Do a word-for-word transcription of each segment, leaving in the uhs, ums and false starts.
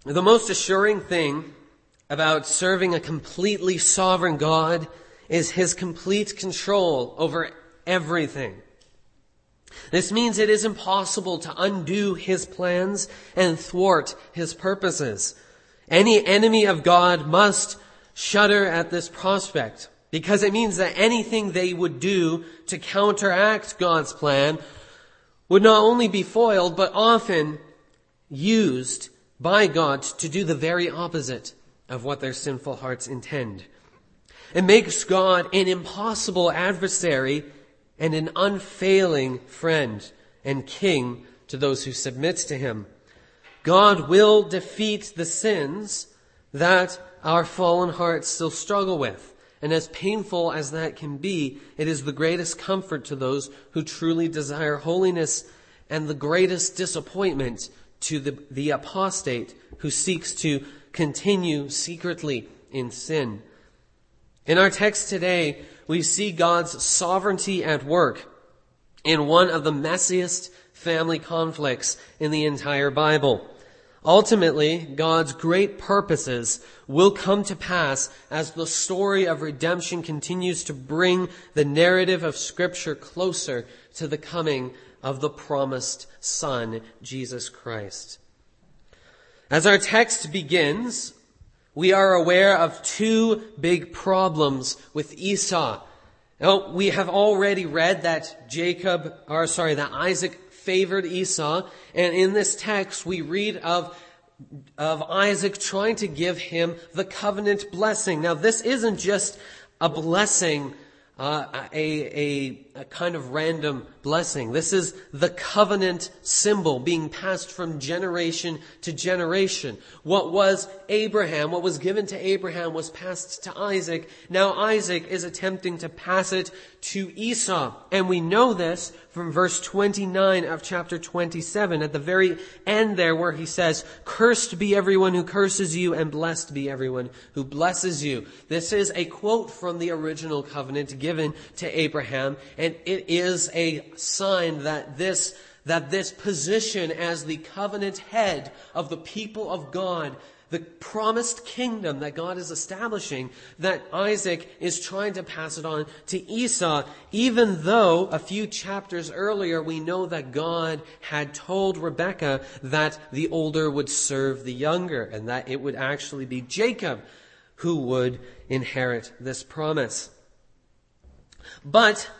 The most assuring thing about serving a completely sovereign God is his complete control over everything. This means it is impossible to undo his plans and thwart his purposes. Any enemy of God must shudder at this prospect, because it means that anything they would do to counteract God's plan would not only be foiled, but often used by God to do the very opposite of what their sinful hearts intend. It makes God an impossible adversary and an unfailing friend and king to those who submit to him. God will defeat the sins that our fallen hearts still struggle with. And as painful as that can be, it is the greatest comfort to those who truly desire holiness and the greatest disappointment to the, the apostate who seeks to continue secretly in sin. In our text today, we see God's sovereignty at work in one of the messiest family conflicts in the entire Bible. Ultimately, God's great purposes will come to pass as the story of redemption continues to bring the narrative of Scripture closer to the coming of the promised Son, Jesus Christ. As our text begins, we are aware of two big problems with Esau. Now, we have already read that Jacob, or sorry, that Isaac favored Esau, and in this text we read of of Isaac trying to give him the covenant blessing. Now, this isn't just a blessing, uh, a, a a kind of random blessing. This is the covenant symbol being passed from generation to generation. What was Abraham, what was given to Abraham was passed to Isaac. Now Isaac is attempting to pass it to Esau. And we know this from verse twenty-nine of chapter twenty-seven, at the very end there where he says, "Cursed be everyone who curses you, and blessed be everyone who blesses you." This is a quote from the original covenant given to Abraham, and it is a sign that this that this position as the covenant head of the people of God, the promised kingdom that God is establishing, that Isaac is trying to pass it on to Esau, even though a few chapters earlier we know that God had told Rebekah that the older would serve the younger, and that it would actually be Jacob who would inherit this promise. But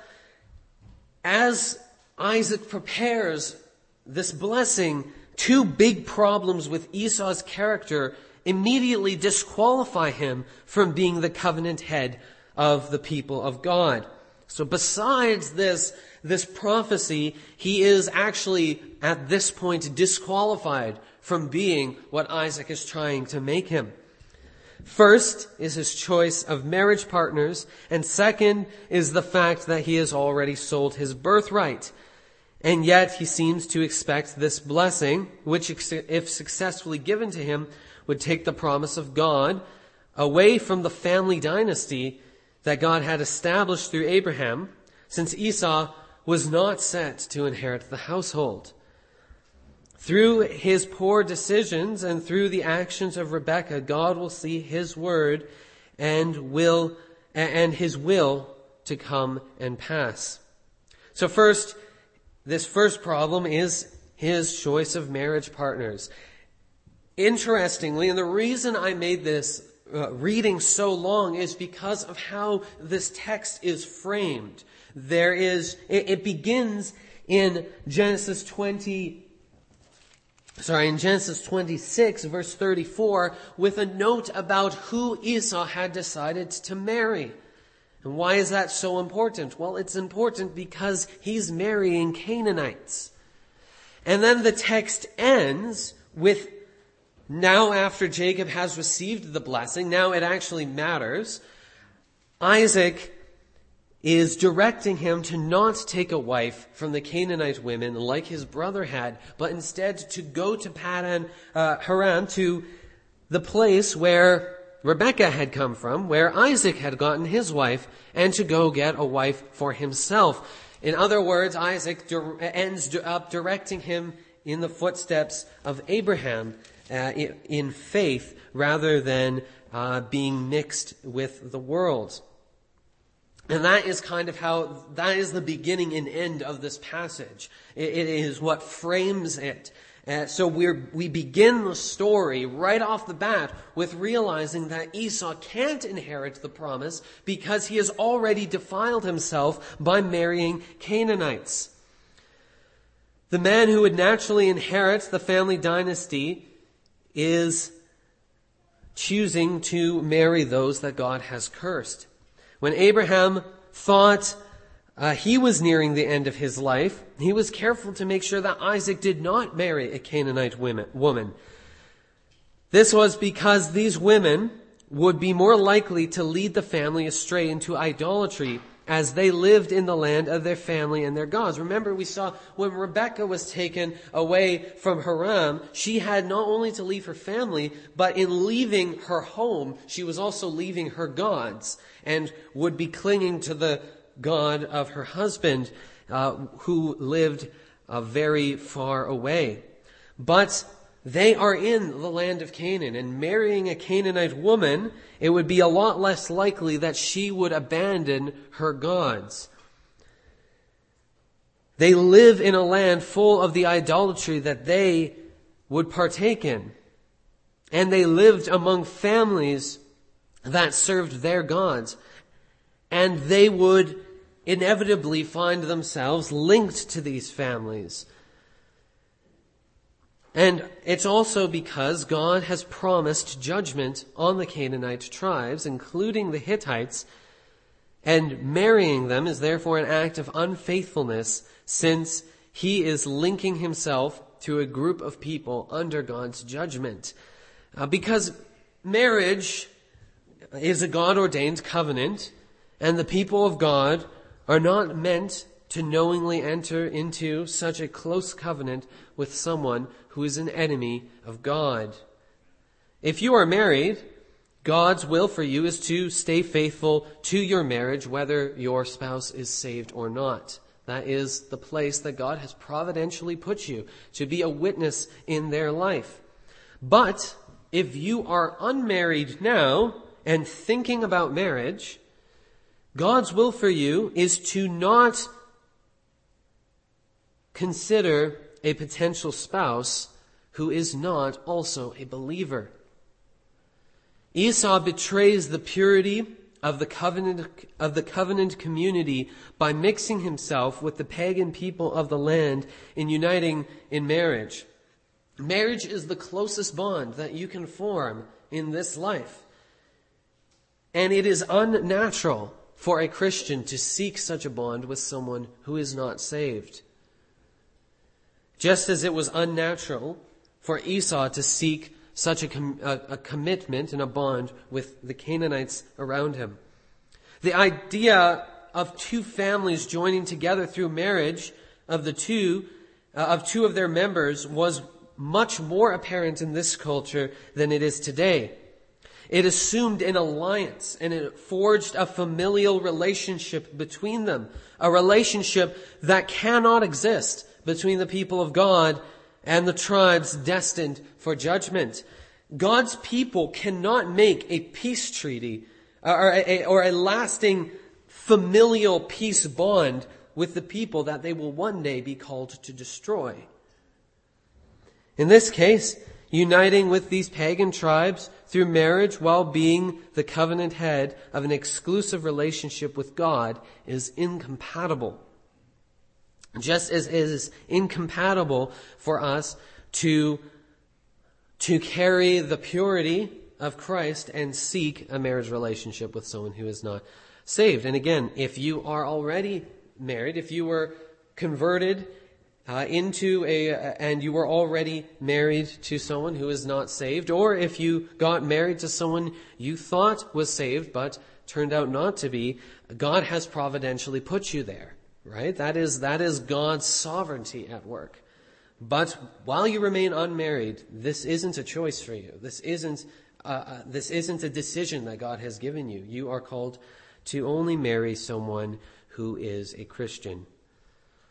as Isaac prepares this blessing, two big problems with Esau's character immediately disqualify him from being the covenant head of the people of God. So besides this, this prophecy, he is actually at this point disqualified from being what Isaac is trying to make him. First is his choice of marriage partners, and second is the fact that he has already sold his birthright. And yet he seems to expect this blessing, which if successfully given to him, would take the promise of God away from the family dynasty that God had established through Abraham, since Esau was not set to inherit the household. Through his poor decisions and through the actions of Rebekah, God will see his word and will and his will to come and pass. So first, this first problem is his choice of marriage partners. Interestingly, and the reason I made this uh, reading so long is because of how this text is framed. There is, it, it begins in Genesis twenty. Sorry, in Genesis twenty-six, verse thirty-four, with a note about who Esau had decided to marry. And why is that so important? Well, it's important because he's marrying Canaanites. And then the text ends with, now after Jacob has received the blessing, now it actually matters, Isaac is directing him to not take a wife from the Canaanite women like his brother had, but instead to go to Padan, uh, Haran, to the place where Rebekah had come from, where Isaac had gotten his wife, and to go get a wife for himself. In other words, Isaac ends up directing him in the footsteps of Abraham uh, in, in faith rather than uh, being mixed with the world. And that is kind of how, that is the beginning and end of this passage. It, it is what frames it. Uh, so we're, we begin the story right off the bat with realizing that Esau can't inherit the promise because he has already defiled himself by marrying Canaanites. The man who would naturally inherit the family dynasty is choosing to marry those that God has cursed. When Abraham thought uh, he was nearing the end of his life, he was careful to make sure that Isaac did not marry a Canaanite woman. This was because these women would be more likely to lead the family astray into idolatry as they lived in the land of their family and their gods. Remember, we saw when Rebekah was taken away from Haran, she had not only to leave her family, but in leaving her home, she was also leaving her gods and would be clinging to the God of her husband, uh, who lived uh, very far away. But they are in the land of Canaan, and marrying a Canaanite woman, it would be a lot less likely that she would abandon her gods. They live in a land full of the idolatry that they would partake in. And they lived among families that served their gods. And they would inevitably find themselves linked to these families. And it's also because God has promised judgment on the Canaanite tribes, including the Hittites, and marrying them is therefore an act of unfaithfulness, since he is linking himself to a group of people under God's judgment. Uh, because marriage is a God-ordained covenant, and the people of God are not meant to knowingly enter into such a close covenant with someone who is an enemy of God. If you are married, God's will for you is to stay faithful to your marriage, whether your spouse is saved or not. That is the place that God has providentially put you, to be a witness in their life. But if you are unmarried now and thinking about marriage, God's will for you is to not consider a potential spouse who is not also a believer. Esau betrays the purity of the covenant of the covenant community by mixing himself with the pagan people of the land and uniting in marriage. Marriage is the closest bond that you can form in this life. And it is unnatural for a Christian to seek such a bond with someone who is not saved. Just as it was unnatural for Esau to seek such a, com- a, a commitment and a bond with the Canaanites around him. The idea of two families joining together through marriage of the two, uh, of two of their members was much more apparent in this culture than it is today. It assumed an alliance and it forged a familial relationship between them, a relationship that cannot exist between the people of God and the tribes destined for judgment. God's people cannot make a peace treaty or a, or a lasting familial peace bond with the people that they will one day be called to destroy. In this case, uniting with these pagan tribes through marriage while being the covenant head of an exclusive relationship with God is incompatible. Just as it is incompatible for us to, to carry the purity of Christ and seek a marriage relationship with someone who is not saved. And again, if you are already married, if you were converted uh, into a, and you were already married to someone who is not saved, or if you got married to someone you thought was saved but turned out not to be, God has providentially put you there. Right? That is, that is God's sovereignty at work. But while you remain unmarried, this isn't a choice for you. This isn't, uh, uh, this isn't a decision that God has given you. You are called to only marry someone who is a Christian.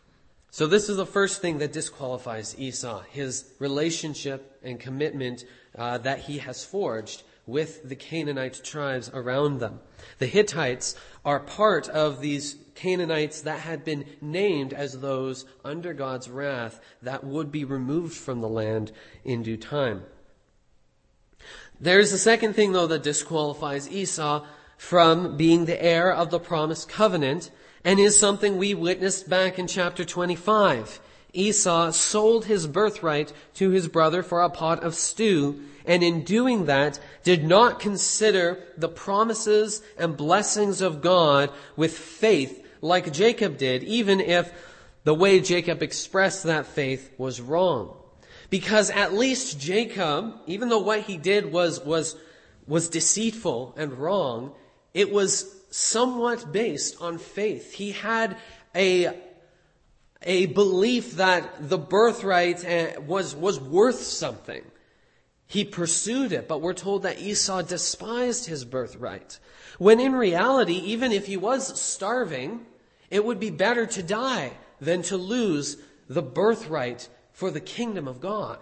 So this is the first thing that disqualifies Esau, his relationship and commitment uh, that he has forged with the Canaanite tribes around them. The Hittites are part of these Canaanites that had been named as those under God's wrath that would be removed from the land in due time. There's a second thing, though, that disqualifies Esau from being the heir of the promised covenant, and is something we witnessed back in chapter twenty-five. Esau sold his birthright to his brother for a pot of stew, and in doing that did not consider the promises and blessings of God with faith like Jacob did, even if the way Jacob expressed that faith was wrong. Because at least Jacob, even though what he did was, was, was deceitful and wrong, it was somewhat based on faith. He had a, a belief that the birthright was, was worth something. He pursued it, but we're told that Esau despised his birthright. When in reality, even if he was starving, it would be better to die than to lose the birthright for the kingdom of God.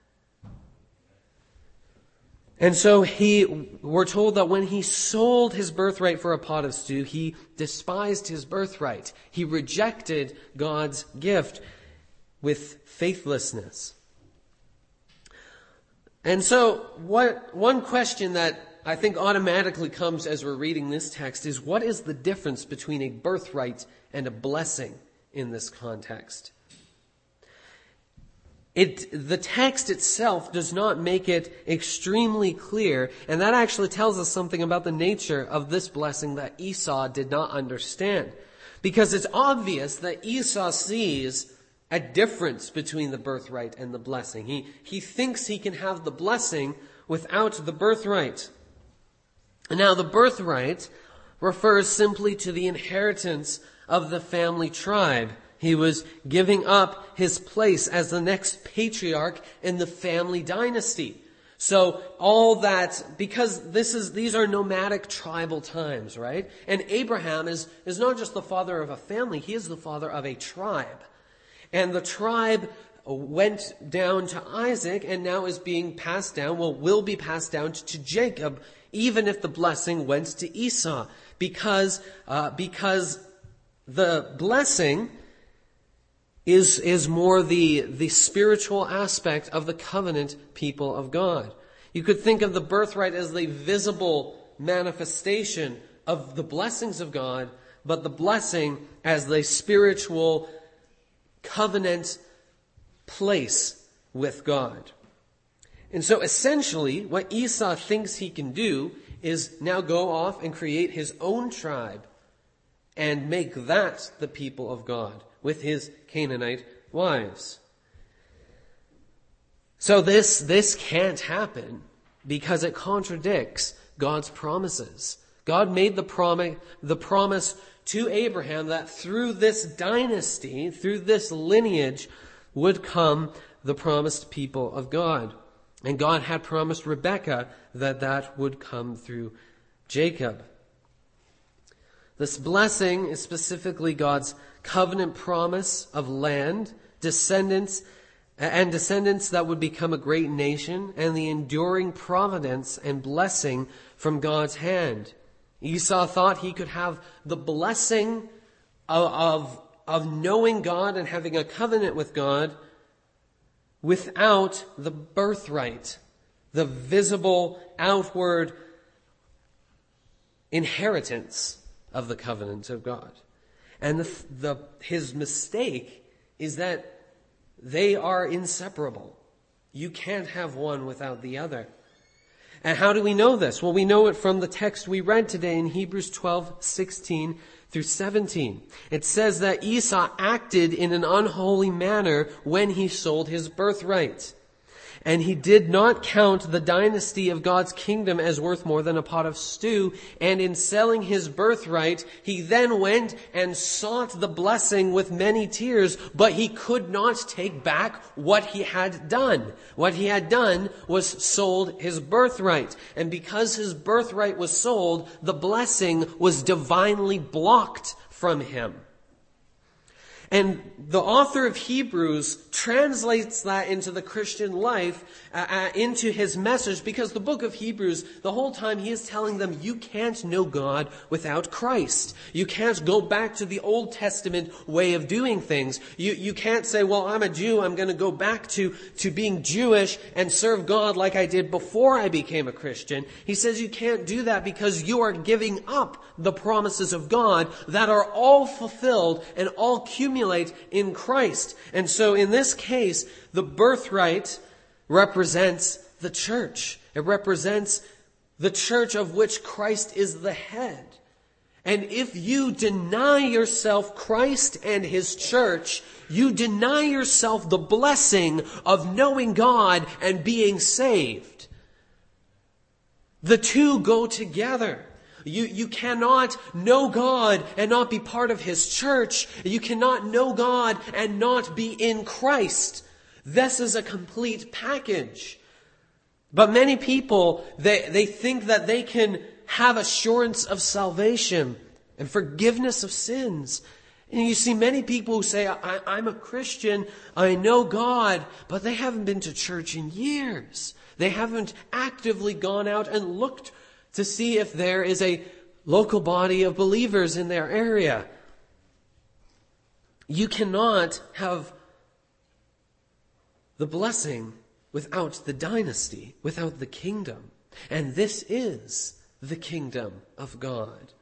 And so he, we're told that when he sold his birthright for a pot of stew, he despised his birthright. He rejected God's gift with faithlessness. And so what, one question that I think automatically comes as we're reading this text is, what is the difference between a birthright and a blessing in this context? It, the text itself does not make it extremely clear, and that actually tells us something about the nature of this blessing that Esau did not understand. Because it's obvious that Esau sees a difference between the birthright and the blessing. He, he thinks he can have the blessing without the birthright. Now, the birthright refers simply to the inheritance of the family tribe. He was giving up his place as the next patriarch in the family dynasty. So all that, because this is, these are nomadic tribal times, right? And Abraham is, is not just the father of a family, he is the father of a tribe. And the tribe went down to Isaac and now is being passed down, well, will be passed down to Jacob, even if the blessing went to Esau. Because, uh, because the blessing is, is more the, the spiritual aspect of the covenant people of God. You could think of the birthright as the visible manifestation of the blessings of God, but the blessing as the spiritual covenant place with God. And so essentially, what Esau thinks he can do is now go off and create his own tribe and make that the people of God with his Canaanite wives. So this, this can't happen because it contradicts God's promises. God made the promise, the promise to Abraham that through this dynasty, through this lineage, would come the promised people of God. And God had promised Rebekah that that would come through Jacob. This blessing is specifically God's covenant promise of land, descendants, and descendants that would become a great nation, and the enduring providence and blessing from God's hand. Esau thought he could have the blessing of, of, of knowing God and having a covenant with God without the birthright, the visible outward inheritance of the covenant of God. And the, the, his mistake is that they are inseparable. You can't have one without the other. And how do we know this? Well, we know it from the text we read today in Hebrews twelve, sixteen through seventeen. It says that Esau acted in an unholy manner when he sold his birthright. And he did not count the dynasty of God's kingdom as worth more than a pot of stew. And in selling his birthright, he then went and sought the blessing with many tears, but he could not take back what he had done. What he had done was sold his birthright. And because his birthright was sold, the blessing was divinely blocked from him. And the author of Hebrews translates that into the Christian life, uh, uh, into his message, because the book of Hebrews, the whole time he is telling them, you can't know God without Christ. You can't go back to the Old Testament way of doing things. You, you can't say, well, I'm a Jew, I'm going to go back to, to being Jewish and serve God like I did before I became a Christian. He says you can't do that because you are giving up the promises of God that are all fulfilled and all cumulative in Christ. And so in this case, the birthright represents the church. It represents the church of which Christ is the head. And if you deny yourself Christ and his church, you deny yourself the blessing of knowing God and being saved. The two go together. You, you cannot know God and not be part of his church. You cannot know God and not be in Christ. This is a complete package. But many people, they, they think that they can have assurance of salvation and forgiveness of sins. And you see many people who say, I, I'm a Christian, I know God, but they haven't been to church in years. They haven't actively gone out and looked to see if there is a local body of believers in their area. You cannot have the blessing without the dynasty, without the kingdom. And this is the kingdom of God.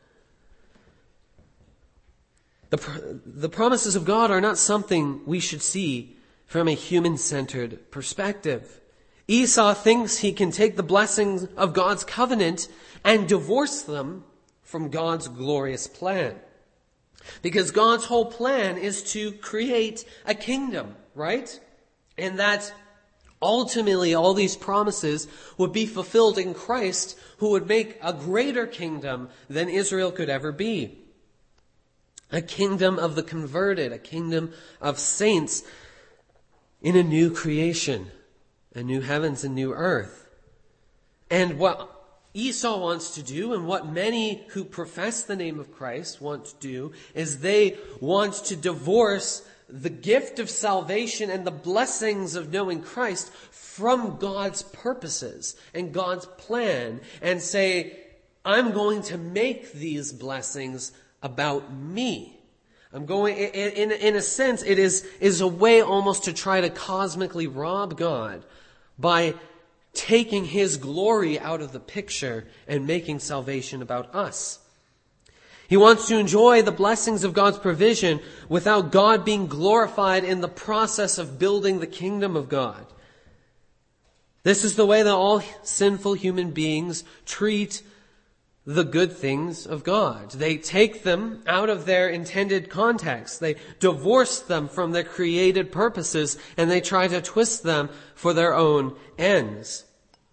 The, the promises of God are not something we should see from a human-centered perspective. Esau thinks he can take the blessings of God's covenant and divorce them from God's glorious plan. Because God's whole plan is to create a kingdom, right? And that ultimately all these promises would be fulfilled in Christ, who would make a greater kingdom than Israel could ever be. A kingdom of the converted, a kingdom of saints in a new creation. A new heavens and new earth. And what Esau wants to do, and what many who profess the name of Christ want to do, is they want to divorce the gift of salvation and the blessings of knowing Christ from God's purposes and God's plan, and say, I'm going to make these blessings about me. I'm going, in, in, in a sense, it is, is a way almost to try to cosmically rob God by taking his glory out of the picture and making salvation about us. He wants to enjoy the blessings of God's provision without God being glorified in the process of building the kingdom of God. This is the way that all sinful human beings treat the good things of God. They take them out of their intended context. They divorce them from their created purposes, and they try to twist them for their own ends.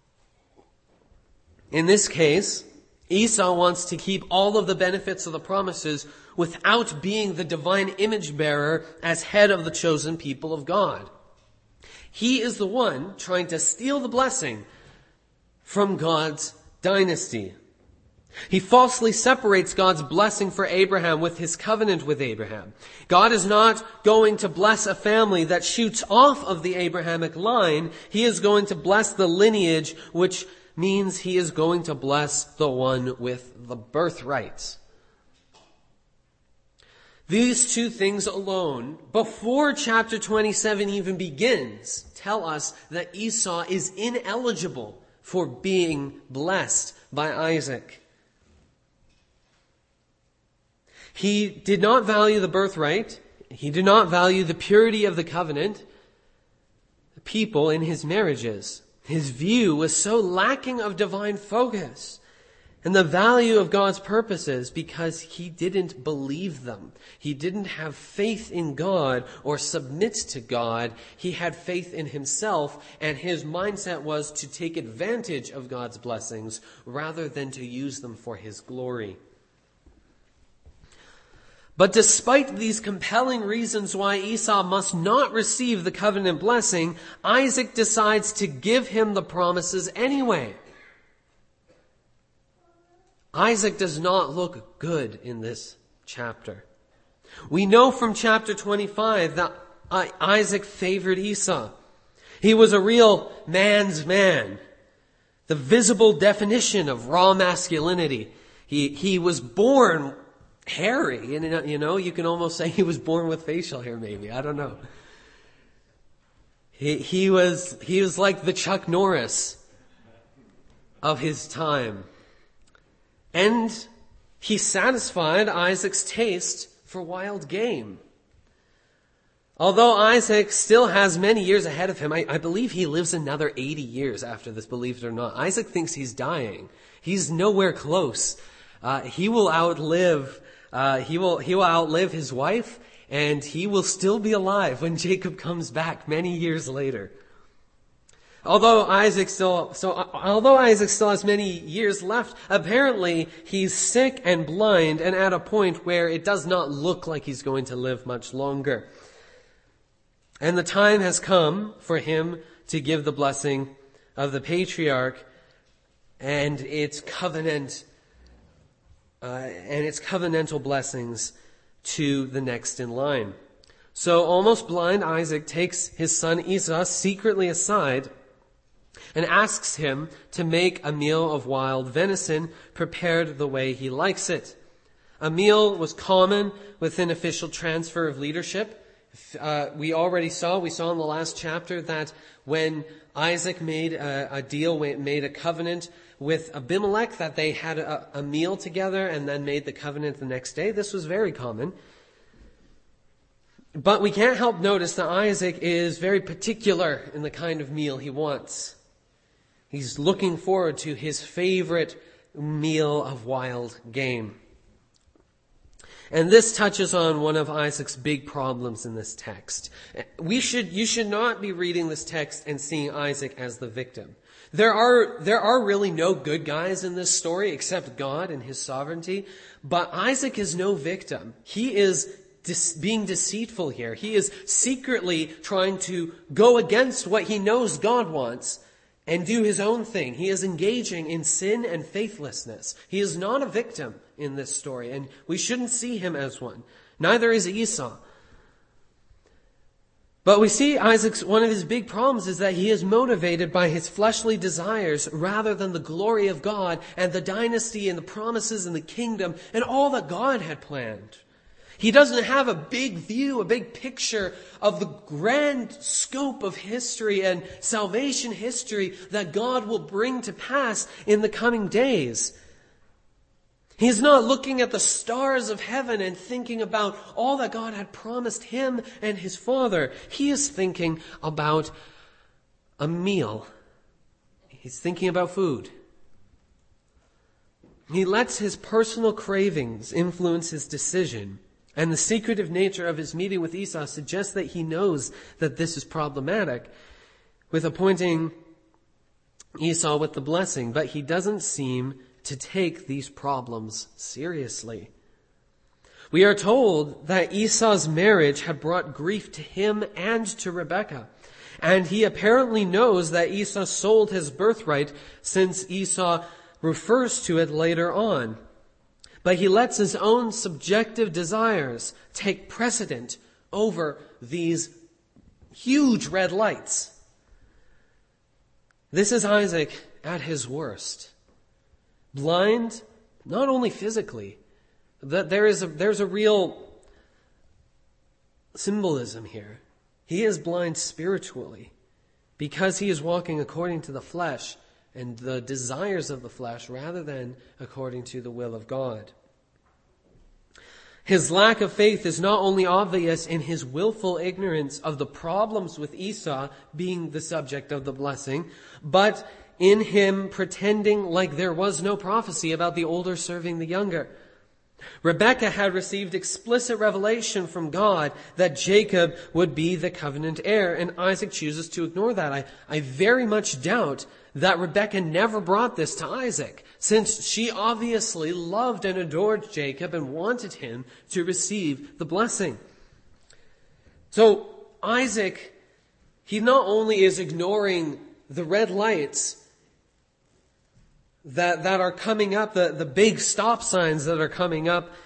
In this case, Esau wants to keep all of the benefits of the promises without being the divine image bearer as head of the chosen people of God. He is the one trying to steal the blessing from God's dynasty. He falsely separates God's blessing for Abraham with his covenant with Abraham. God is not going to bless a family that shoots off of the Abrahamic line. He is going to bless the lineage, which means he is going to bless the one with the birthright. These two things alone, before chapter twenty-seven even begins, tell us that Esau is ineligible for being blessed by Isaac. He did not value the birthright. He did not value the purity of the covenant, the people in his marriages. His view was so lacking of divine focus and the value of God's purposes because he didn't believe them. He didn't have faith in God or submit to God. He had faith in himself, and his mindset was to take advantage of God's blessings rather than to use them for his glory. But despite these compelling reasons why Esau must not receive the covenant blessing, Isaac decides to give him the promises anyway. Isaac does not look good in this chapter. We know from chapter twenty-five that Isaac favored Esau. He was a real man's man, the visible definition of raw masculinity. He, he was born hairy, and you know, you can almost say he was born with facial hair maybe, I don't know. He, he was, he was like the Chuck Norris of his time. And he satisfied Isaac's taste for wild game. Although Isaac still has many years ahead of him, I, I believe he lives another eighty years after this, believe it or not. Isaac thinks he's dying. He's nowhere close. Uh, he will outlive, uh, he will, he will outlive his wife, and he will still be alive when Jacob comes back many years later. Although Isaac still, so, although Isaac still has many years left, apparently he's sick and blind and at a point where it does not look like he's going to live much longer. And the time has come for him to give the blessing of the patriarch and its covenant, uh, and its covenantal blessings to the next in line. So almost blind Isaac takes his son Esau secretly aside and asks him to make a meal of wild venison prepared the way he likes it. A meal was common within official transfer of leadership. Uh, we already saw, we saw in the last chapter that when Isaac made a, a deal, made a covenant with Abimelech, that they had a, a meal together and then made the covenant the next day. This was very common. But we can't help notice that Isaac is very particular in the kind of meal he wants. He's looking forward to his favorite meal of wild game. And this touches on one of Isaac's big problems in this text. We should, you should not be reading this text and seeing Isaac as the victim. There are, there are really no good guys in this story except God and his sovereignty. But Isaac is no victim. He is dis- being deceitful here. He is secretly trying to go against what he knows God wants and do his own thing. He is engaging in sin and faithlessness. He is not a victim in this story, and we shouldn't see him as one. Neither is Esau. But we see Isaac's, one of his big problems is that he is motivated by his fleshly desires rather than the glory of God and the dynasty and the promises and the kingdom and all that God had planned. He doesn't have a big view, a big picture of the grand scope of history and salvation history that God will bring to pass in the coming days. He's not looking at the stars of heaven and thinking about all that God had promised him and his father. He is thinking about a meal. He's thinking about food. He lets his personal cravings influence his decision. And the secretive nature of his meeting with Esau suggests that he knows that this is problematic with appointing Esau with the blessing, but he doesn't seem to take these problems seriously. We are told that Esau's marriage had brought grief to him and to Rebekah, and he apparently knows that Esau sold his birthright, since Esau refers to it later on. But he lets his own subjective desires take precedent over these huge red lights. This is Isaac at his worst. Blind, not only physically, that there is a, there's a real symbolism here. He is blind spiritually because he is walking according to the flesh and the desires of the flesh rather than according to the will of God. His lack of faith is not only obvious in his willful ignorance of the problems with Esau being the subject of the blessing, but in him pretending like there was no prophecy about the older serving the younger. Rebekah had received explicit revelation from God that Jacob would be the covenant heir, and Isaac chooses to ignore that. I, I very much doubt that Rebekah never brought this to Isaac, since she obviously loved and adored Jacob and wanted him to receive the blessing. So Isaac, he not only is ignoring the red lights that, that are coming up, the, the big stop signs that are coming up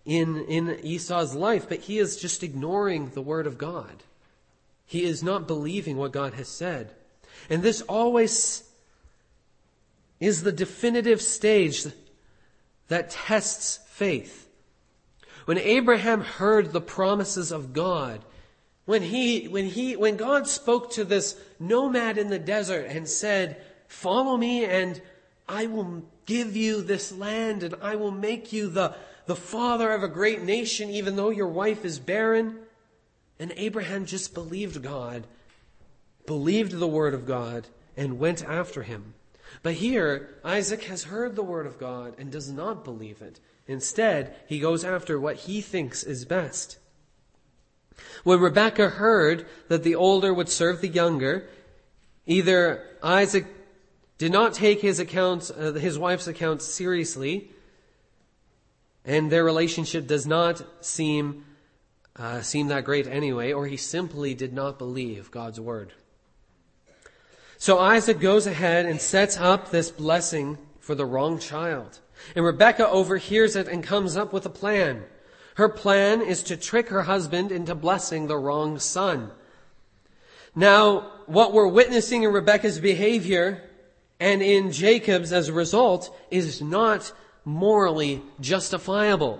in, in Esau's life, but he is just ignoring the word of God. He is not believing what God has said. And this always is the definitive stage that tests faith. When Abraham heard the promises of God, when he, when he, when God spoke to this nomad in the desert and said, "Follow me and I will give you this land and I will make you the, the father of a great nation even though your wife is barren." And Abraham just believed God, believed the word of God, and went after him. But here, Isaac has heard the word of God and does not believe it. Instead, he goes after what he thinks is best. When Rebekah heard that the older would serve the younger, either Isaac did not take his accounts, uh, his wife's accounts seriously, and their relationship does not seem uh, seem that great anyway, or he simply did not believe God's word. So Isaac goes ahead and sets up this blessing for the wrong child. And Rebekah overhears it and comes up with a plan. Her plan is to trick her husband into blessing the wrong son. Now, what we're witnessing in Rebekah's behavior and in Jacob's as a result is not morally justifiable.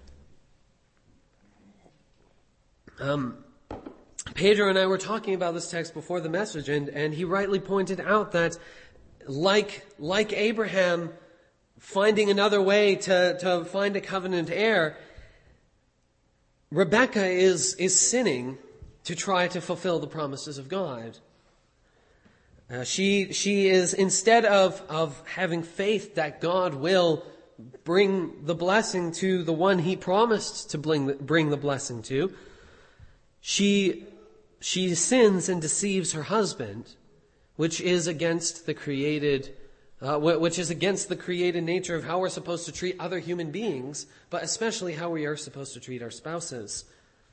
Um, Pedro and I were talking about this text before the message, and, and he rightly pointed out that like, like Abraham finding another way to, to find a covenant heir, Rebekah is, is sinning to try to fulfill the promises of God. Uh, she, she is, instead of, of having faith that God will bring the blessing to the one he promised to bring the, bring the blessing to, she, she sins and deceives her husband, which is against the created, uh, which is against the created nature of how we're supposed to treat other human beings, but especially how we are supposed to treat our spouses.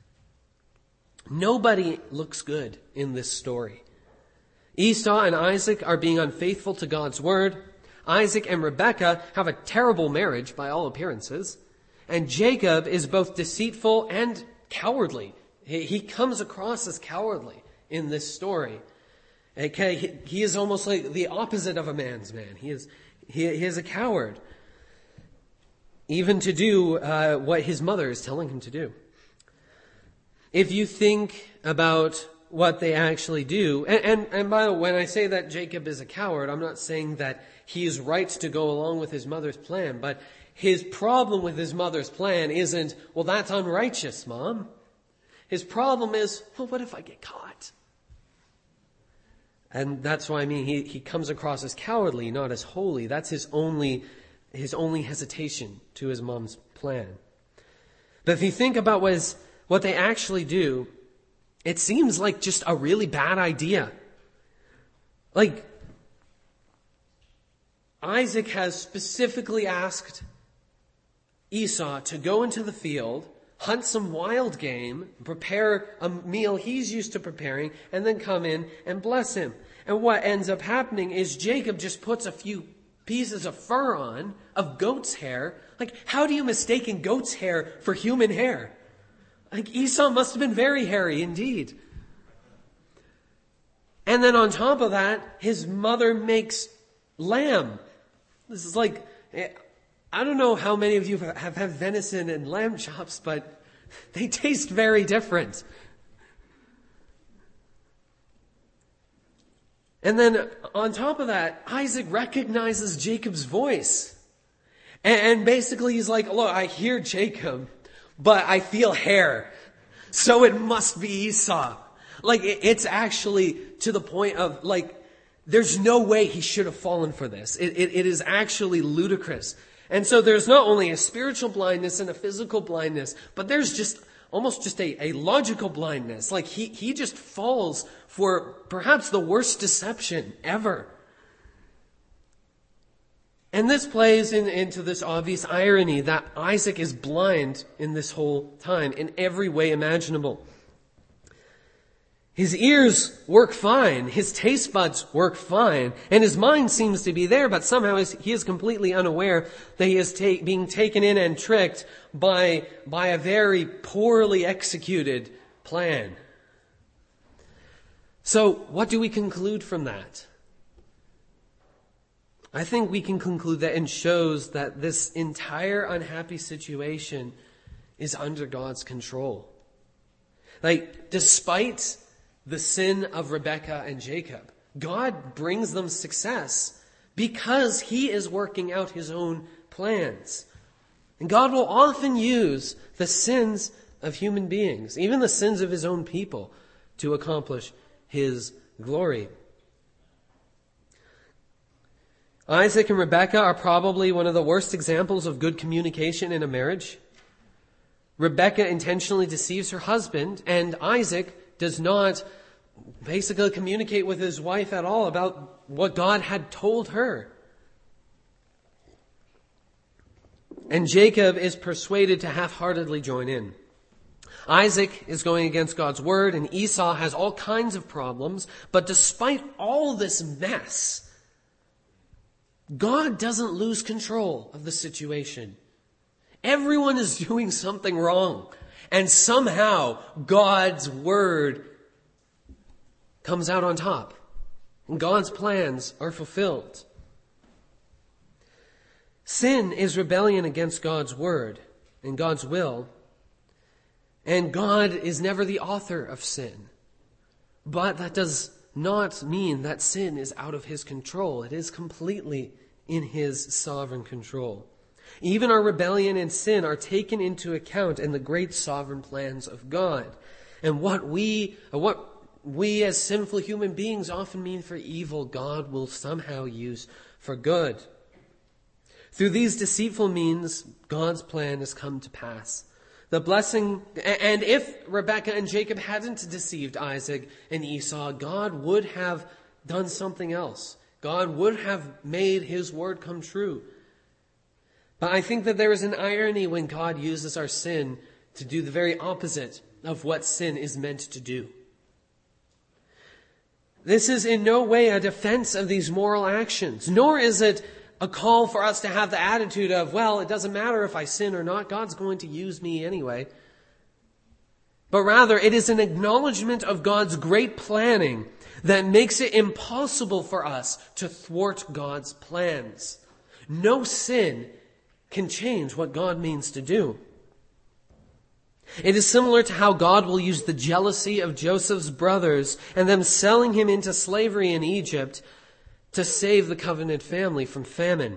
Nobody looks good in this story. Esau and Isaac are being unfaithful to God's word. Isaac and Rebekah have a terrible marriage by all appearances. And Jacob is both deceitful and cowardly. He, he comes across as cowardly in this story. Okay, he, he is almost like the opposite of a man's man. He is, he, he is a coward. Even to do uh, what his mother is telling him to do. If you think about what they actually do, and, and, and by the way, when I say that Jacob is a coward, I'm not saying that he is right to go along with his mother's plan, but his problem with his mother's plan isn't, well, that's unrighteous, Mom. His problem is, well, what if I get caught? And that's why I mean he, he comes across as cowardly, not as holy. That's his only his only hesitation to his mom's plan. But if you think about what, is, what they actually do, it seems like just a really bad idea. Like, Isaac has specifically asked Esau to go into the field, hunt some wild game, prepare a meal he's used to preparing, and then come in and bless him. And what ends up happening is Jacob just puts a few pieces of fur on, of goat's hair. Like, how do you mistake goat's hair for human hair? Like, Esau must have been very hairy indeed. And then on top of that, his mother makes lamb. This is like, I don't know how many of you have had venison and lamb chops, but they taste very different. And then on top of that, Isaac recognizes Jacob's voice. And basically he's like, look, I hear Jacob, but I feel hair. So it must be Esau. Like, it's actually to the point of, like, there's no way he should have fallen for this. It, it, it is actually ludicrous. And so there's not only a spiritual blindness and a physical blindness, but there's just almost just a, a logical blindness. Like, he, he just falls for perhaps the worst deception ever. And this plays in, into this obvious irony that Isaac is blind in this whole time in every way imaginable. His ears work fine, his taste buds work fine, and his mind seems to be there, but somehow he is completely unaware that he is ta- being taken in and tricked by, by a very poorly executed plan. So, what do we conclude from that? I think we can conclude that it shows that this entire unhappy situation is under God's control. Like, despite the sin of Rebekah and Jacob, God brings them success because he is working out his own plans. And God will often use the sins of human beings, even the sins of his own people, to accomplish his glory. Isaac and Rebekah are probably one of the worst examples of good communication in a marriage. Rebekah intentionally deceives her husband, and Isaac does not basically communicate with his wife at all about what God had told her. And Jacob is persuaded to half-heartedly join in. Isaac is going against God's word, and Esau has all kinds of problems. But despite all this mess, God doesn't lose control of the situation. Everyone is doing something wrong, and somehow God's word comes out on top, and God's plans are fulfilled. Sin is rebellion against God's word and God's will, and God is never the author of sin. But that does not mean that sin is out of his control. It is completely in his sovereign control. Even our rebellion and sin are taken into account in the great sovereign plans of God. And what we, what we as sinful human beings often mean for evil, God will somehow use for good. Through these deceitful means, God's plan has come to pass. The blessing, and if Rebekah and Jacob hadn't deceived Isaac and Esau, God would have done something else. God would have made his word come true. But I think that there is an irony when God uses our sin to do the very opposite of what sin is meant to do. This is in no way a defense of these moral actions, nor is it a call for us to have the attitude of, well, it doesn't matter if I sin or not, God's going to use me anyway. But rather, it is an acknowledgement of God's great planning that makes it impossible for us to thwart God's plans. No sin can change what God means to do. It is similar to how God will use the jealousy of Joseph's brothers and them selling him into slavery in Egypt to save the covenant family from famine.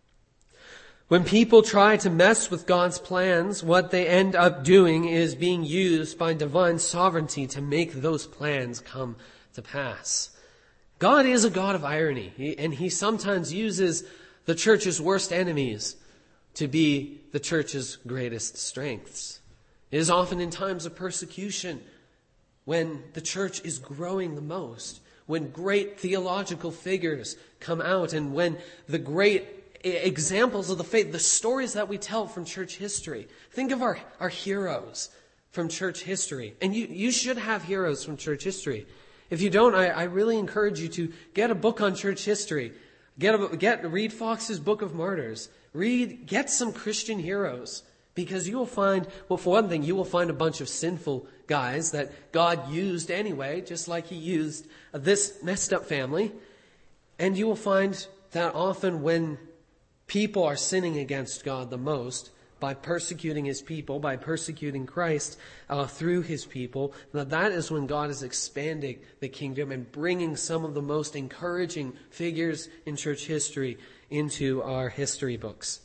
When people try to mess with God's plans, what they end up doing is being used by divine sovereignty to make those plans come to pass. God is a God of irony, and he sometimes uses the church's worst enemies to be the church's greatest strengths. It is often in times of persecution when the church is growing the most, when great theological figures come out, and when the great examples of the faith, the stories that we tell from church history. Think of our, our heroes from church history. And you, you should have heroes from church history. If you don't, I, I really encourage you to get a book on church history. Get a, get read Fox's Book of Martyrs. Read, get some Christian heroes. Because you will find, well, for one thing, you will find a bunch of sinful guys that God used anyway, just like he used this messed up family. And you will find that often when people are sinning against God the most, by persecuting his people, by persecuting Christ uh, through his people, that that is when God is expanding the kingdom and bringing some of the most encouraging figures in church history into our history books.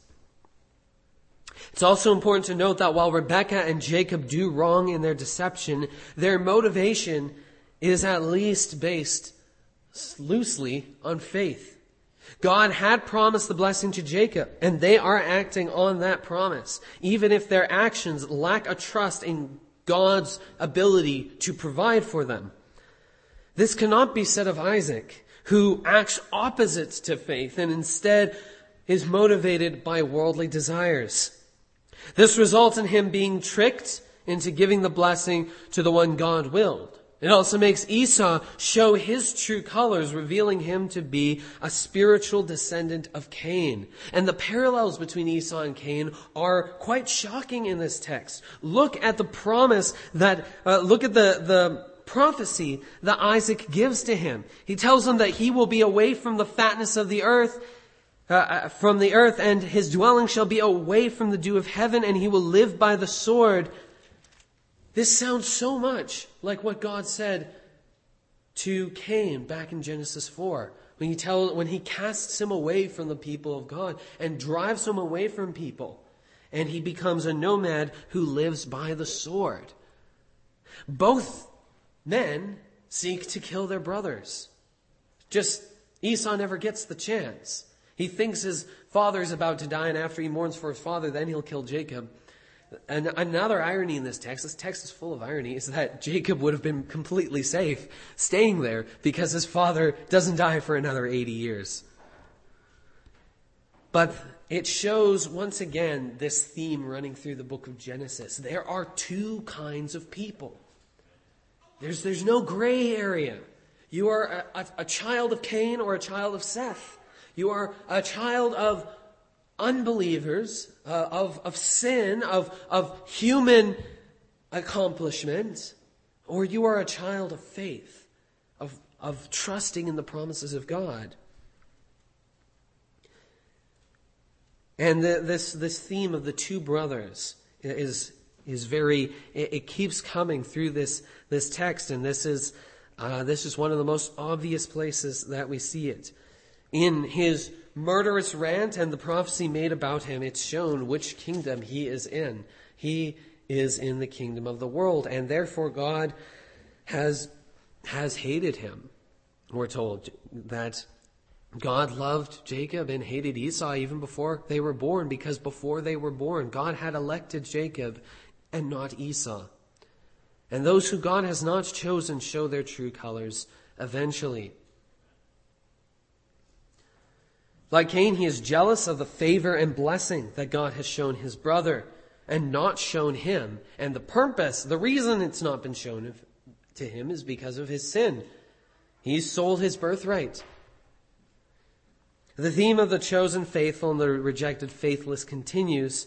It's also important to note that while Rebekah and Jacob do wrong in their deception, their motivation is at least based loosely on faith. God had promised the blessing to Jacob, and they are acting on that promise, even if their actions lack a trust in God's ability to provide for them. This cannot be said of Isaac, who acts opposite to faith and instead is motivated by worldly desires. This results in him being tricked into giving the blessing to the one God willed. It also makes Esau show his true colors, revealing him to be a spiritual descendant of Cain. And the parallels between Esau and Cain are quite shocking in this text. Look at the promise that, uh, look at the, the prophecy that Isaac gives to him. He tells him that he will be away from the fatness of the earth, uh, from the earth, and his dwelling shall be away from the dew of heaven, and he will live by the sword. This sounds so much like what God said to Cain back in Genesis four. When he, tell, when he casts him away from the people of God and drives him away from people. And he becomes a nomad who lives by the sword. Both men seek to kill their brothers. Just Esau never gets the chance. He thinks his father is about to die, and after he mourns for his father, then he'll kill Jacob. And another irony in this text, this text is full of irony, is that Jacob would have been completely safe staying there because his father doesn't die for another eighty years. But it shows once again this theme running through the book of Genesis. There are two kinds of people. There's, there's no gray area. You are a, a, a child of Cain or a child of Seth. You are a child of unbelievers, uh, of, of sin, of, of human accomplishment, or you are a child of faith, of, of trusting in the promises of God. And the, this, this theme of the two brothers is, is very, it, it keeps coming through this, this text, and this is, uh, this is one of the most obvious places that we see it. In his murderous rant and the prophecy made about him, it's shown which kingdom he is in. He is in the kingdom of the world, and therefore God has, has hated him. We're told that God loved Jacob and hated Esau even before they were born, because before they were born, God had elected Jacob and not Esau. And those who God has not chosen show their true colors eventually. Like Cain, he is jealous of the favor and blessing that God has shown his brother and not shown him. And the purpose, the reason it's not been shown to him is because of his sin. He's sold his birthright. The theme of the chosen faithful and the rejected faithless continues.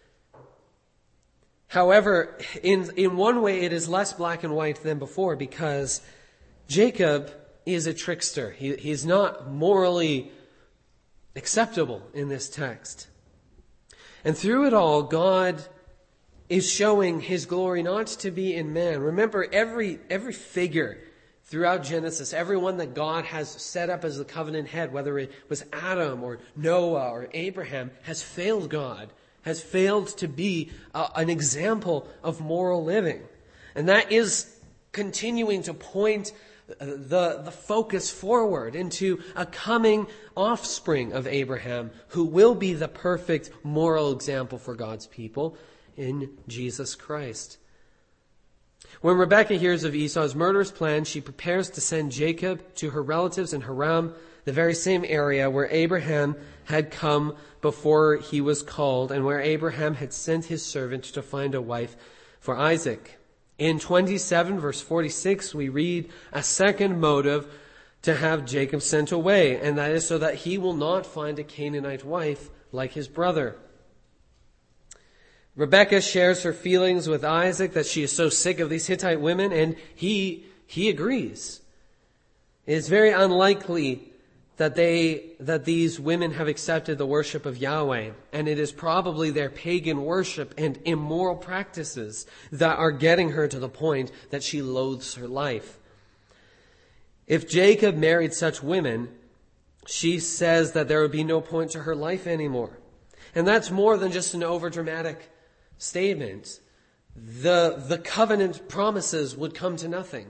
However, in, in one way it is less black and white than before, because Jacob is a trickster. He, he's not morally acceptable in this text. And through it all, God is showing his glory not to be in man. Remember, every every figure throughout Genesis, everyone that God has set up as the covenant head, whether it was Adam or Noah or Abraham, has failed God, has failed to be uh, an example of moral living. And that is continuing to point the, the focus forward into a coming offspring of Abraham who will be the perfect moral example for God's people in Jesus Christ. When Rebekah hears of Esau's murderous plan, she prepares to send Jacob to her relatives in Haran, the very same area where Abraham had come before he was called, and where Abraham had sent his servant to find a wife for Isaac. In twenty-seven, verse forty-six, we read a second motive to have Jacob sent away, and that is so that he will not find a Canaanite wife like his brother. Rebekah shares her feelings with Isaac that she is so sick of these Hittite women, and he he agrees. It is very unlikely that they that these women have accepted the worship of Yahweh, and it is probably their pagan worship and immoral practices that are getting her to the point that she loathes her life. If Jacob married such women, she says that there would be no point to her life anymore. And that's more than just an overdramatic statement. The, the covenant promises would come to nothing.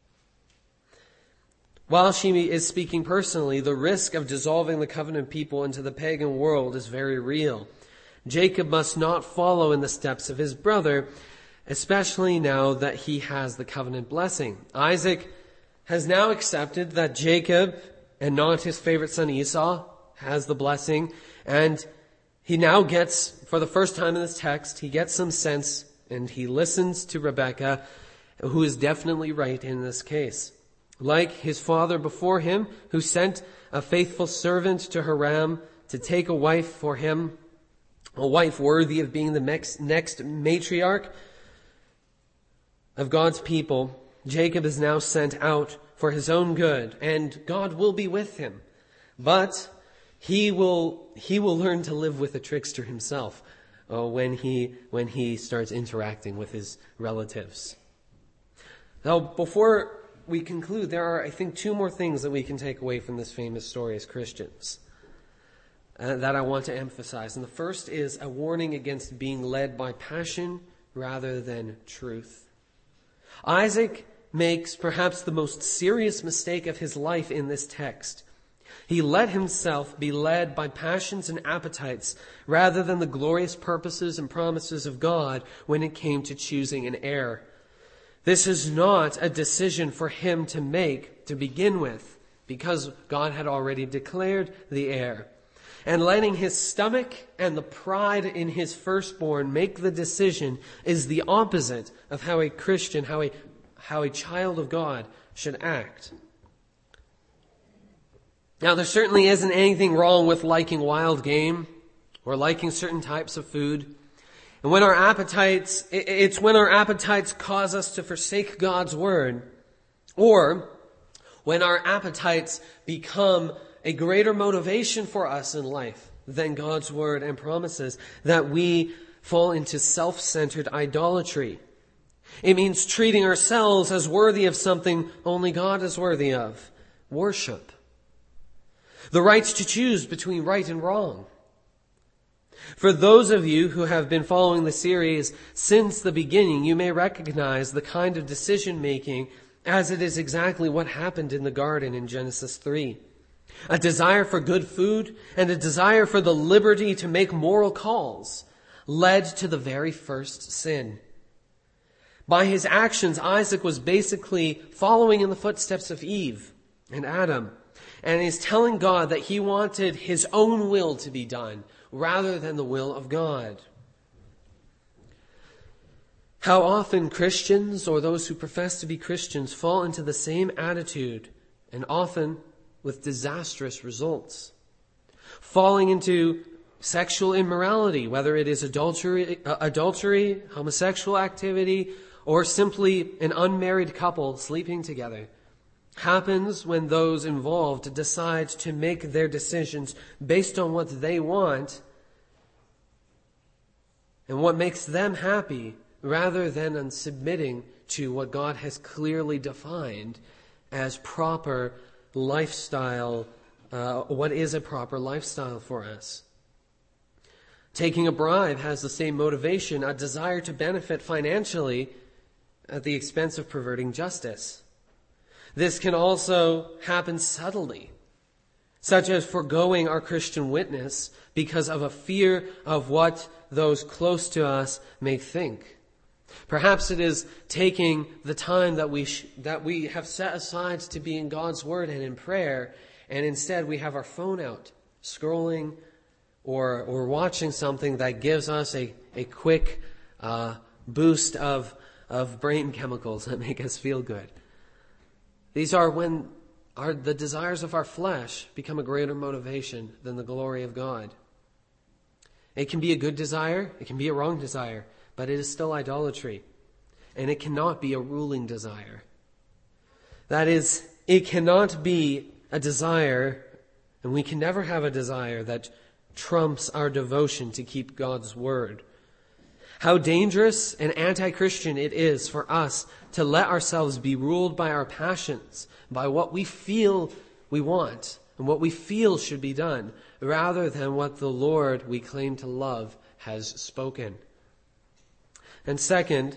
While she is speaking personally, the risk of dissolving the covenant people into the pagan world is very real. Jacob must not follow in the steps of his brother, especially now that he has the covenant blessing. Isaac has now accepted that Jacob, and not his favorite son Esau, has the blessing, and he now gets, for the first time in this text, he gets some sense, and he listens to Rebekah, who is definitely right in this case. Like his father before him, who sent a faithful servant to Haran to take a wife for him, a wife worthy of being the next, next matriarch of God's people, Jacob is now sent out for his own good, and God will be with him. But he will he will learn to live with a trickster himself uh, when he when he starts interacting with his relatives. Now, before we conclude, there are, I think, two more things that we can take away from this famous story as Christians uh, that I want to emphasize. And the first is a warning against being led by passion rather than truth. Isaac makes perhaps the most serious mistake of his life in this text. He let himself be led by passions and appetites rather than the glorious purposes and promises of God when it came to choosing an heir. This is not a decision for him to make to begin with, because God had already declared the heir. And letting his stomach and the pride in his firstborn make the decision is the opposite of how a Christian, how a, how a child of God should act. Now, there certainly isn't anything wrong with liking wild game or liking certain types of food. And when our appetites, it's when our appetites cause us to forsake God's word, or when our appetites become a greater motivation for us in life than God's word and promises, that we fall into self-centered idolatry. It means treating ourselves as worthy of something only God is worthy of. Worship. The right to choose between right and wrong. For those of you who have been following the series since the beginning, you may recognize the kind of decision making as it is exactly what happened in the garden in Genesis three. A desire for good food and a desire for the liberty to make moral calls led to the very first sin. By his actions, Isaac was basically following in the footsteps of Eve and Adam, and is telling God that he wanted his own will to be done rather than the will of God. How often Christians, or those who profess to be Christians, fall into the same attitude, and often with disastrous results. Falling into sexual immorality, whether it is adultery, uh, adultery, homosexual activity, or simply an unmarried couple sleeping together, happens when those involved decide to make their decisions based on what they want and what makes them happy, rather than on submitting to what God has clearly defined as proper lifestyle, uh, what is a proper lifestyle for us. Taking a bribe has the same motivation, a desire to benefit financially at the expense of perverting justice. This can also happen subtly, such as foregoing our Christian witness because of a fear of what those close to us may think. Perhaps it is taking the time that we sh- that we have set aside to be in God's Word and in prayer, and instead we have our phone out, scrolling or or watching something that gives us a, a quick uh, boost of, of brain chemicals that make us feel good. These are when our, the desires of our flesh become a greater motivation than the glory of God. It can be a good desire, it can be a wrong desire, but it is still idolatry. And it cannot be a ruling desire. That is, it cannot be a desire, and we can never have a desire that trumps our devotion to keep God's word. How dangerous and anti-Christian it is for us to let ourselves be ruled by our passions, by what we feel we want and what we feel should be done, rather than what the Lord we claim to love has spoken. And second,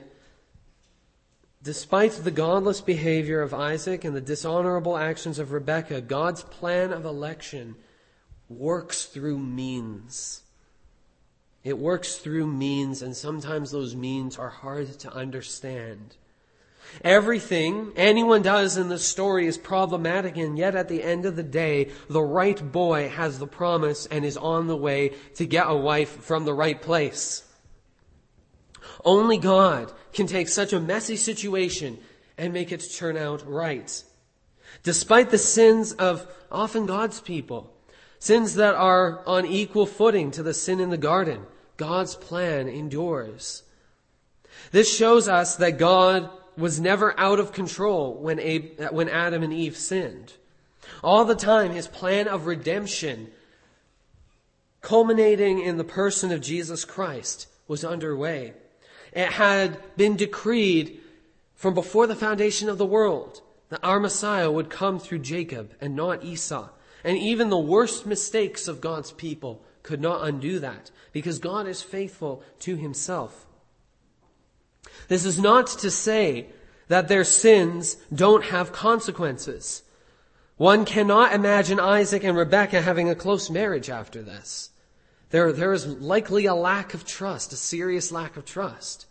despite the godless behavior of Isaac and the dishonorable actions of Rebekah, God's plan of election works through means. It works through means, and sometimes those means are hard to understand. Everything anyone does in this story is problematic, and yet at the end of the day, the right boy has the promise and is on the way to get a wife from the right place. Only God can take such a messy situation and make it turn out right. Despite the sins of often God's people, sins that are on equal footing to the sin in the garden, God's plan endures. This shows us that God was never out of control when Ab- when Adam and Eve sinned. All the time, his plan of redemption, culminating in the person of Jesus Christ, was underway. It had been decreed from before the foundation of the world that our Messiah would come through Jacob and not Esau. And even the worst mistakes of God's people could not undo that, because God is faithful to himself. This is not to say that their sins don't have consequences. One cannot imagine Isaac and Rebekah having a close marriage after this. There, there is likely a lack of trust, a serious lack of trust.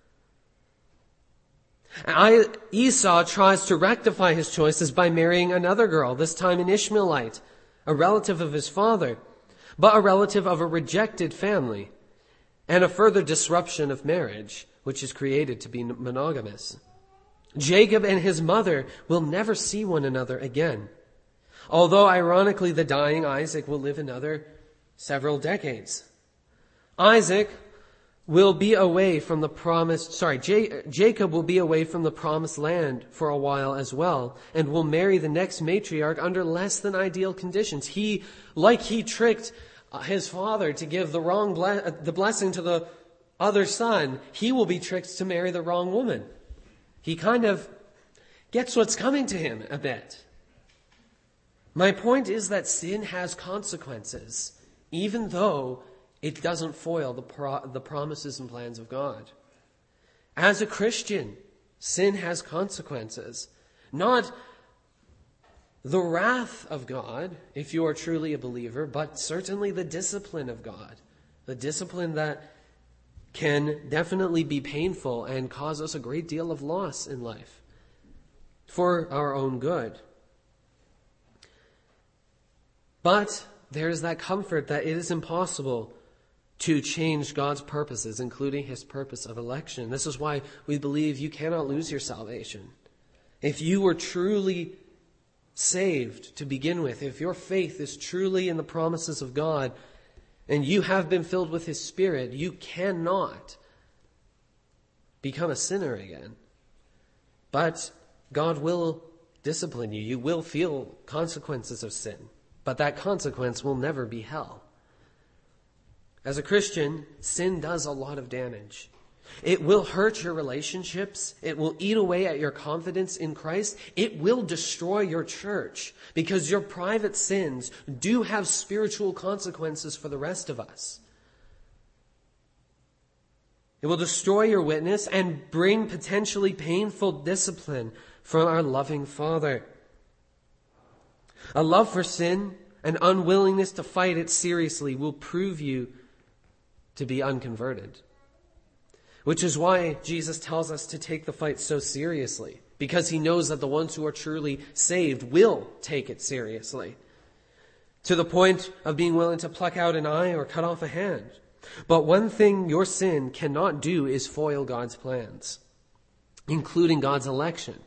I, Esau tries to rectify his choices by marrying another girl, this time an Ishmaelite, a relative of his father, but a relative of a rejected family, and a further disruption of marriage, which is created to be monogamous. Jacob and his mother will never see one another again, although ironically the dying Isaac will live another several decades. Isaac will be away from the promised, sorry, J- Jacob will be away from the promised land for a while as well, and will marry the next matriarch under less than ideal conditions. He, like he tricked his father to give the wrong, ble- the blessing to the other son, he will be tricked to marry the wrong woman. He kind of gets what's coming to him a bit. My point is that sin has consequences, even though it doesn't foil the pro- the promises and plans of God. As a Christian, sin has consequences. Not the wrath of God, if you are truly a believer, but certainly the discipline of God. The discipline that can definitely be painful and cause us a great deal of loss in life for our own good. But there is that comfort that it is impossible to change God's purposes, including his purpose of election. This is why we believe you cannot lose your salvation. If you were truly saved to begin with, if your faith is truly in the promises of God, and you have been filled with his Spirit, you cannot become a sinner again. But God will discipline you. You will feel consequences of sin. But that consequence will never be hell. As a Christian, sin does a lot of damage. It will hurt your relationships. It will eat away at your confidence in Christ. It will destroy your church, because your private sins do have spiritual consequences for the rest of us. It will destroy your witness and bring potentially painful discipline from our loving Father. A love for sin, an unwillingness to fight it seriously, will prove you to be unconverted. Which is why Jesus tells us to take the fight so seriously, because he knows that the ones who are truly saved will take it seriously, to the point of being willing to pluck out an eye or cut off a hand. But one thing your sin cannot do is foil God's plans, including God's election.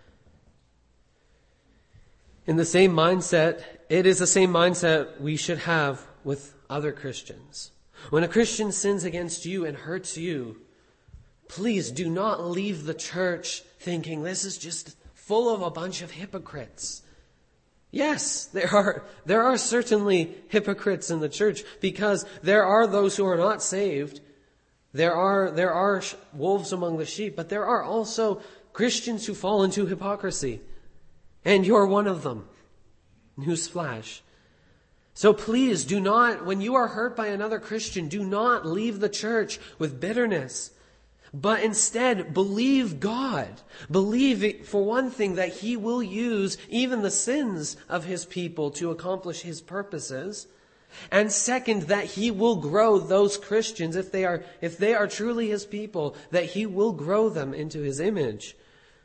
In the same mindset, it is the same mindset we should have with other Christians. When a Christian sins against you and hurts you, please do not leave the church thinking this is just full of a bunch of hypocrites. Yes, there are, there are certainly hypocrites in the church, because there are those who are not saved. There are, there are wolves among the sheep, but there are also Christians who fall into hypocrisy. And you're one of them. Newsflash. So please do not, when you are hurt by another Christian, do not leave the church with bitterness. But instead, believe God. Believe, for one thing, that he will use even the sins of his people to accomplish his purposes. And second, that he will grow those Christians, if they are, if they are truly his people, that he will grow them into his image.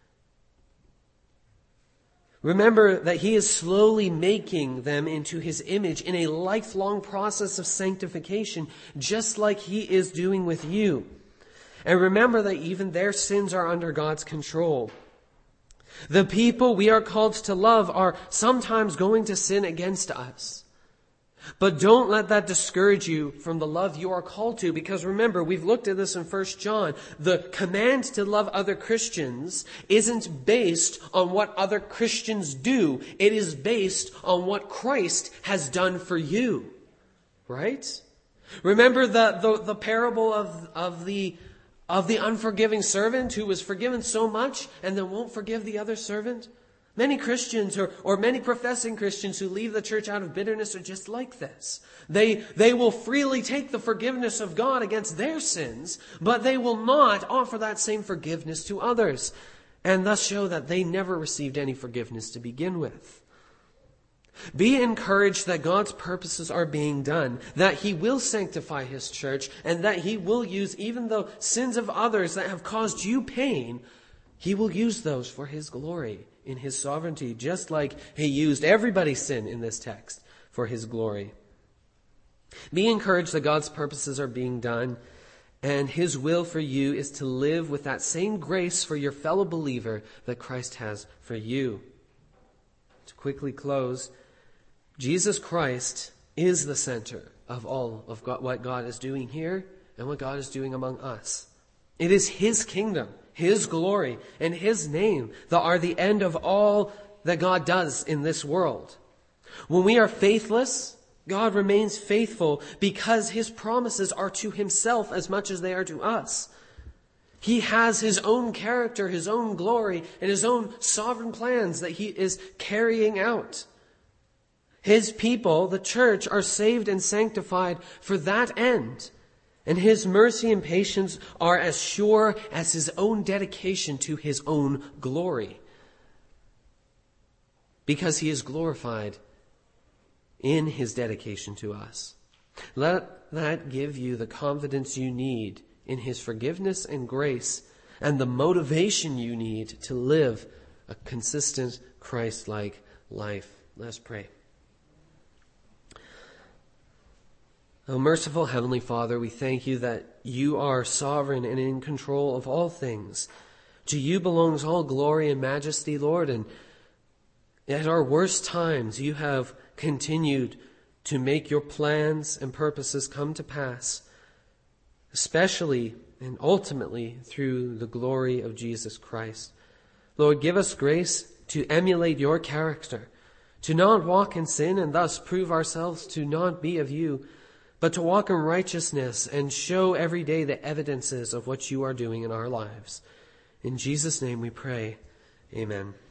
Remember that he is slowly making them into his image in a lifelong process of sanctification, just like he is doing with you. And remember that even their sins are under God's control. The people we are called to love are sometimes going to sin against us. But don't let that discourage you from the love you are called to, because remember, we've looked at this in First John. The command to love other Christians isn't based on what other Christians do. It is based on what Christ has done for you. Right? Remember the, the, the parable of, of the Of the unforgiving servant who was forgiven so much and then won't forgive the other servant? Many Christians or, or many professing Christians who leave the church out of bitterness are just like this. They, they will freely take the forgiveness of God against their sins, but they will not offer that same forgiveness to others, and thus show that they never received any forgiveness to begin with. Be encouraged that God's purposes are being done, that He will sanctify His church, and that He will use even the sins of others that have caused you pain. He will use those for His glory in His sovereignty, just like He used everybody's sin in this text for His glory. Be encouraged that God's purposes are being done, and His will for you is to live with that same grace for your fellow believer that Christ has for you. To quickly close, Jesus Christ is the center of all of God, what God is doing here and what God is doing among us. It is His kingdom, His glory, and His name that are the end of all that God does in this world. When we are faithless, God remains faithful because His promises are to Himself as much as they are to us. He has His own character, His own glory, and His own sovereign plans that He is carrying out. His people, the church, are saved and sanctified for that end. And His mercy and patience are as sure as His own dedication to His own glory. Because He is glorified in His dedication to us. Let that give you the confidence you need in His forgiveness and grace, and the motivation you need to live a consistent Christ-like life. Let's pray. Oh, merciful Heavenly Father, we thank You that You are sovereign and in control of all things. To You belongs all glory and majesty, Lord, and at our worst times You have continued to make Your plans and purposes come to pass, especially and ultimately through the glory of Jesus Christ. Lord, give us grace to emulate Your character, to not walk in sin and thus prove ourselves to not be of You, but to walk in righteousness and show every day the evidences of what You are doing in our lives. In Jesus' name we pray. Amen.